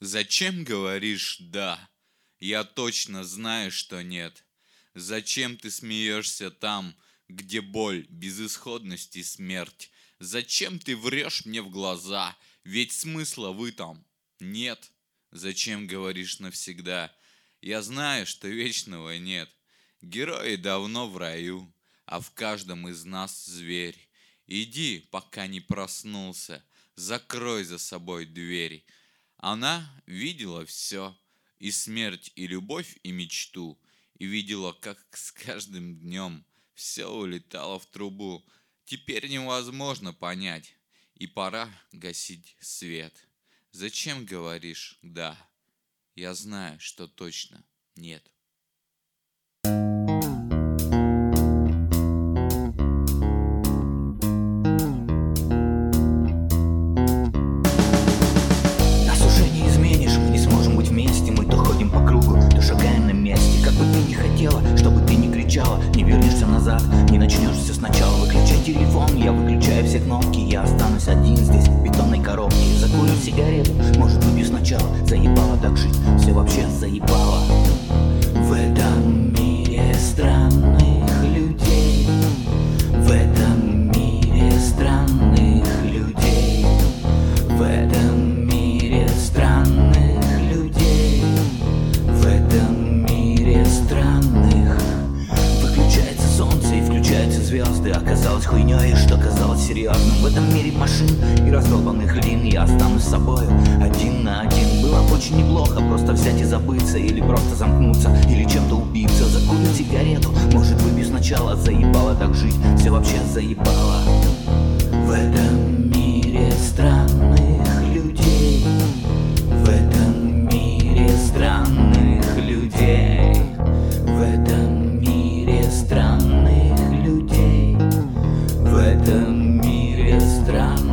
Зачем говоришь «да»? Я точно знаю, что нет. Зачем ты смеешься там, где боль, безысходность и смерть? Зачем ты врешь мне в глаза? Ведь смысла в этом нет. Зачем говоришь навсегда? Я знаю, что вечного нет. Герои давно в раю, а в каждом из нас зверь. Иди, пока не проснулся, закрой за собой дверь. Она видела все, и смерть, и любовь, и мечту, и видела, как с каждым днем все улетало в трубу. Теперь невозможно понять, и пора гасить свет. Зачем говоришь «да»? Я знаю, что точно нет. Нас уже не изменишь, мы не сможем быть вместе. Мы то ходим по кругу, то шагаем на месте. Как бы ты ни хотела, чтобы ты не кричала, не вернешься назад, не начнешь все сначала. Выключай телефон, я выключаю все кнопки. Я останусь один здесь, в бетонной коробке. Закурю сигарету, может выпью сначала. Заебало так жить, все вообще заебало. В этом мире странных людей, в этом мире странных людей, в этом мире странных людей, в этом мире странных. Выключается солнце и включаются звезды. Оказалось хуйней, что казалось серьезным. В этом мире машин и раздолбанных лин я останусь с собою один на один. Было бы очень неплохо просто взять и забыться, или просто замкнуться, или чем-то убиться. Закурю сигарету, может выпью сначала. Заебало так жить, все вообще заебало. В этом мире странных людей, в этом мире странных людей, в этом мире странных людей, в этом мире странных.